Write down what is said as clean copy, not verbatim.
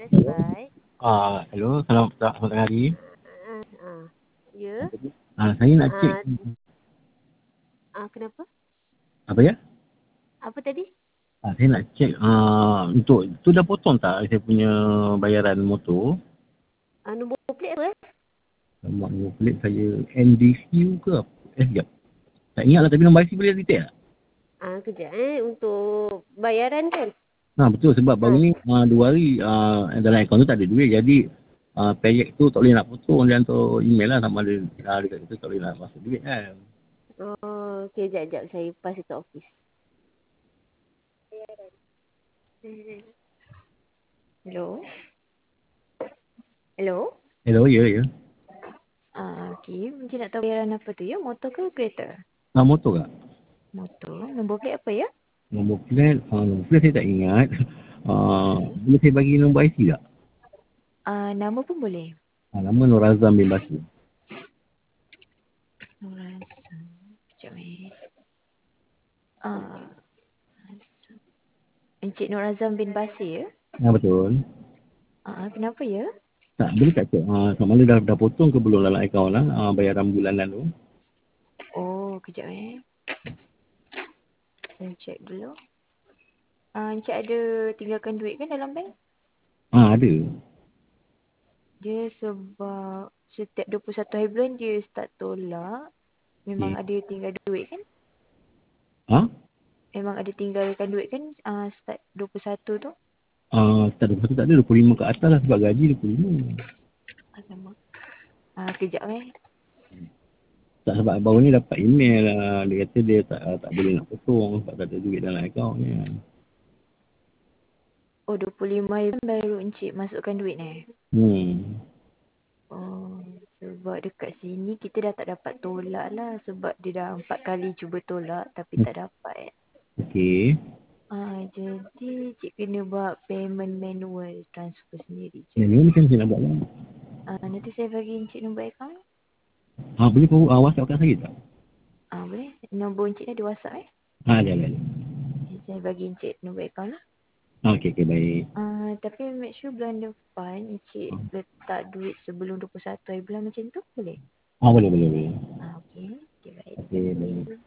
Baik. Hello, selamat hari. Ya. Saya nak cek Kenapa? apa ya? Apa tadi? Saya nak cek untuk tu dah potong tak saya punya bayaran motor? Nombor plate apa? Nombor plate saya NDQ ke apa? Sekejap. Tak ingat lah tapi nombor IC boleh detail tak? Kejap untuk bayaran kan? Betul sebab baru ni 2 hari dalam akaun tu tak ada duit jadi payek tu tak boleh nak potong dia hantar email lah sama ada dekat situ tak boleh nak masuk duit kan. Okey, sekejap saya pass dekat office. Hello? Hello? Hello, ya. Okey, Encik nak tahu bayaran apa tu ya? Motor ke kereta? Motor tak? Motor. Nombor plate apa ya? Nombor plate saya tak ingat. Boleh saya bagi nombor IC tak? Nama pun boleh. Nama Nur Azam bin Basir. Sekejap Encik Nur Azam bin Basir ya? Betul. Kenapa ya? Tak, boleh tak cek sama ada dah potong ke belum dalam akaun lah bayaran bulanan tu? Kejap saya check dulu. Encik ada tinggalkan duit kan dalam bank? Ada. Dia sebab setiap 21 hari bulan dia start tolak. Memang Okay. ada tinggal duit kan? Memang ada tinggalkan duit kan start 21 tu? Tak ada 25 ke atas lah sebab gaji 25. Alamak. Kejap Tak, sebab baru ni dapat email lah. Dia kata dia tak boleh nak potong sebab tak ada duit dalam akaun ni. 25 hari bulan baru encik masukkan duit ni? Sebab dekat sini kita dah tak dapat tolak lah. Sebab dia dah 4 kali cuba tolak tapi tak dapat. Okey. Jadi cik kena buat payment manual transfer sendiri je. Yang ni kan saya nak buat lah. Nanti saya bagi encik nombor akaun. Boleh kau WhatsApp kat saya tak? Boleh. Nombor encik ada WhatsApp Ada. Saya bagi encik nombor akaun lah. Okey, baik. Tapi make sure bulan depan encik letak duit sebelum 21 hari bulan macam tu boleh? Boleh. Okey. Baik. Okey, baik.